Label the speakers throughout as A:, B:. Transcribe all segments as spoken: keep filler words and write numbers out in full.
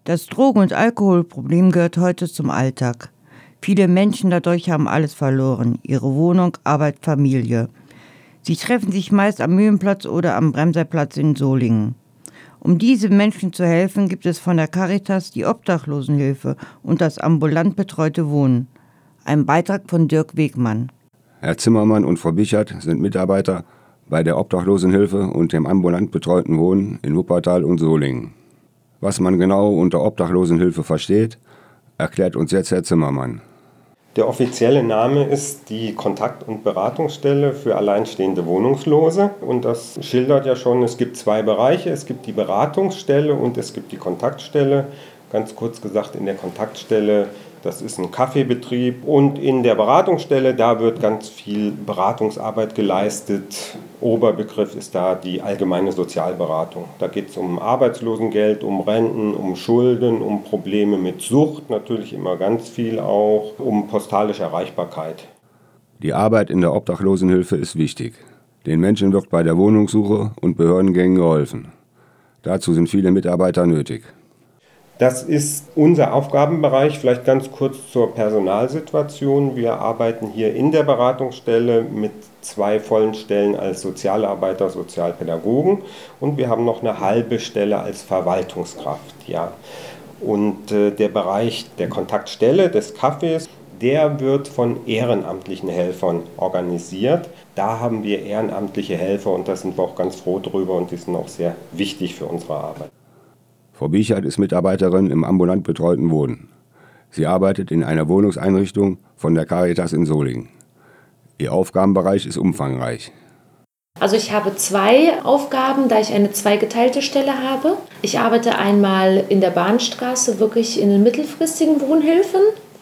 A: Das Drogen- und Alkoholproblem gehört heute zum Alltag. Viele Menschen dadurch haben alles verloren: ihre Wohnung, Arbeit, Familie. Sie treffen sich meist am Mühlenplatz oder am Bremserplatz in Solingen. Um diesen Menschen zu helfen, gibt es von der Caritas die Obdachlosenhilfe und das ambulant betreute Wohnen. Ein Beitrag von Dirk Wegmann.
B: Herr Zimmermann und Frau Bichert sind Mitarbeiter bei der Obdachlosenhilfe und dem ambulant betreuten Wohnen in Wuppertal und Solingen. Was man genau unter Obdachlosenhilfe versteht, erklärt uns jetzt Herr Zimmermann.
C: Der offizielle Name ist die Kontakt- und Beratungsstelle für alleinstehende Wohnungslose. Und das schildert ja schon, es gibt zwei Bereiche. Es gibt die Beratungsstelle und es gibt die Kontaktstelle. Ganz kurz gesagt, in der Kontaktstelle, das ist ein Kaffeebetrieb. Und in der Beratungsstelle, da wird ganz viel Beratungsarbeit geleistet. Oberbegriff ist da die allgemeine Sozialberatung. Da geht es um Arbeitslosengeld, um Renten, um Schulden, um Probleme mit Sucht, natürlich immer ganz viel auch, um postalische Erreichbarkeit.
B: Die Arbeit in der Obdachlosenhilfe ist wichtig. Den Menschen wird bei der Wohnungssuche und Behördengängen geholfen. Dazu sind viele Mitarbeiter nötig.
C: Das ist unser Aufgabenbereich. Vielleicht ganz kurz zur Personalsituation. Wir arbeiten hier in der Beratungsstelle mit zwei vollen Stellen als Sozialarbeiter, Sozialpädagogen und wir haben noch eine halbe Stelle als Verwaltungskraft. Ja. Und äh, der Bereich der Kontaktstelle des Cafés, der wird von ehrenamtlichen Helfern organisiert. Da haben wir ehrenamtliche Helfer und da sind wir auch ganz froh drüber und die sind auch sehr wichtig für unsere Arbeit.
B: Frau Bichert ist Mitarbeiterin im ambulant betreuten Wohnen. Sie arbeitet in einer Wohnungseinrichtung von der Caritas in Solingen. Ihr Aufgabenbereich ist umfangreich.
D: Also ich habe zwei Aufgaben, da ich eine zweigeteilte Stelle habe. Ich arbeite einmal in der Bahnstraße, wirklich in den mittelfristigen Wohnhilfen.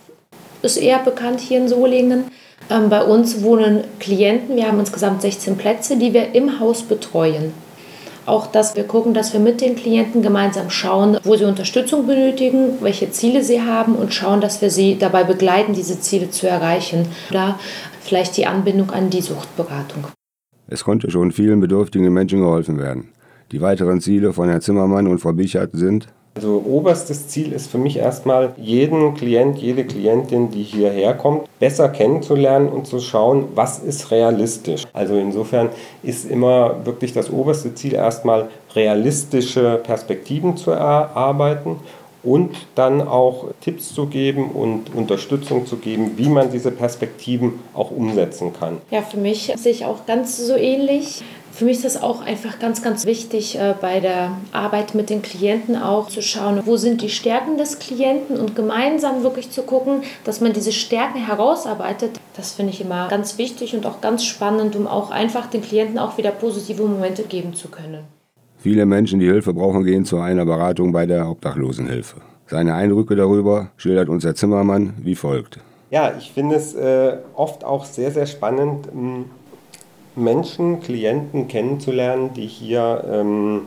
D: Ist eher bekannt hier in Solingen. Ähm, bei uns wohnen Klienten, wir haben insgesamt sechzehn Plätze, die wir im Haus betreuen. Auch, dass wir gucken, dass wir mit den Klienten gemeinsam schauen, wo sie Unterstützung benötigen, welche Ziele sie haben und schauen, dass wir sie dabei begleiten, diese Ziele zu erreichen. Oder vielleicht die Anbindung an die Suchtberatung.
B: Es konnte schon vielen bedürftigen Menschen geholfen werden. Die weiteren Ziele von Herrn Zimmermann und Frau Bichert sind:
C: Also oberstes Ziel ist für mich erstmal, jeden Klient, jede Klientin, die hierher kommt, besser kennenzulernen und zu schauen, was ist realistisch. Also insofern ist immer wirklich das oberste Ziel erstmal, realistische Perspektiven zu erarbeiten und dann auch Tipps zu geben und Unterstützung zu geben, wie man diese Perspektiven auch umsetzen kann.
D: Ja, für mich sehe ich auch ganz so ähnlich. Für mich ist es auch einfach ganz, ganz wichtig, äh, bei der Arbeit mit den Klienten auch zu schauen, wo sind die Stärken des Klienten und gemeinsam wirklich zu gucken, dass man diese Stärken herausarbeitet. Das finde ich immer ganz wichtig und auch ganz spannend, um auch einfach den Klienten auch wieder positive Momente geben zu können.
B: Viele Menschen, die Hilfe brauchen, gehen zu einer Beratung bei der Obdachlosenhilfe. Seine Eindrücke darüber schildert uns Herr Zimmermann wie folgt.
C: Ja, ich finde es äh, oft auch sehr, sehr spannend, mh, Menschen, Klienten kennenzulernen, die hier ähm,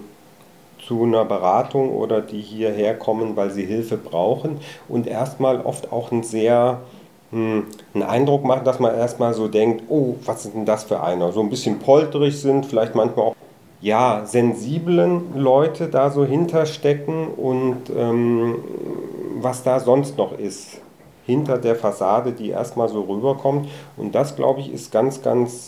C: zu einer Beratung oder die hierher kommen, weil sie Hilfe brauchen und erstmal oft auch einen sehr hm, einen Eindruck machen, dass man erstmal so denkt, oh, was ist denn das für einer? So ein bisschen polterig sind, vielleicht manchmal auch ja, sensiblen Leute da so hinterstecken und ähm, was da sonst noch ist. Hinter der Fassade, die erstmal so rüberkommt. Und das, glaube ich, ist ganz, ganz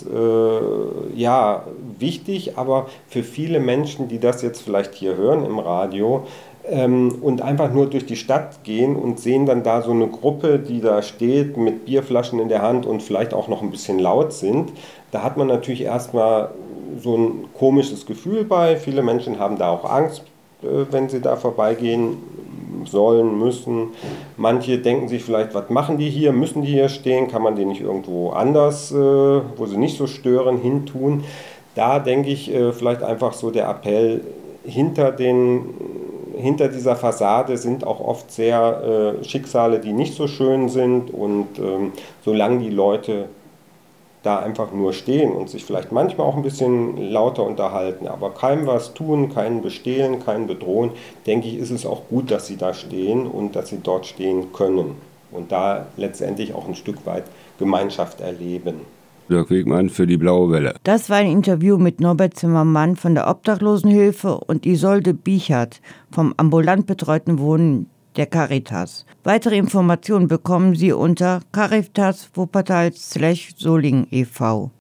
C: äh, ja, wichtig, aber für viele Menschen, die das jetzt vielleicht hier hören im Radio ähm, und einfach nur durch die Stadt gehen und sehen dann da so eine Gruppe, die da steht mit Bierflaschen in der Hand und vielleicht auch noch ein bisschen laut sind, da hat man natürlich erstmal so ein komisches Gefühl bei. Viele Menschen haben da auch Angst, äh, wenn sie da vorbeigehen sollen, müssen. Manche denken sich vielleicht, was machen die hier, müssen die hier stehen, kann man die nicht irgendwo anders, äh, wo sie nicht so stören, hintun. Da denke ich äh, vielleicht einfach so der Appell, hinter, den, hinter dieser Fassade sind auch oft sehr äh, Schicksale, die nicht so schön sind und ähm, solange die Leute da einfach nur stehen und sich vielleicht manchmal auch ein bisschen lauter unterhalten, aber keinem was tun, keinen bestehlen, keinen bedrohen, denke ich, ist es auch gut, dass sie da stehen und dass sie dort stehen können und da letztendlich auch ein Stück weit Gemeinschaft erleben.
B: Dirk Wegmann für die Blaue Welle.
A: Das war ein Interview mit Norbert Zimmermann von der Obdachlosenhilfe und Isolde Bichert vom ambulant betreuten Wohnen der Caritas. Weitere Informationen bekommen Sie unter Caritas Wuppertal slash Solingen e V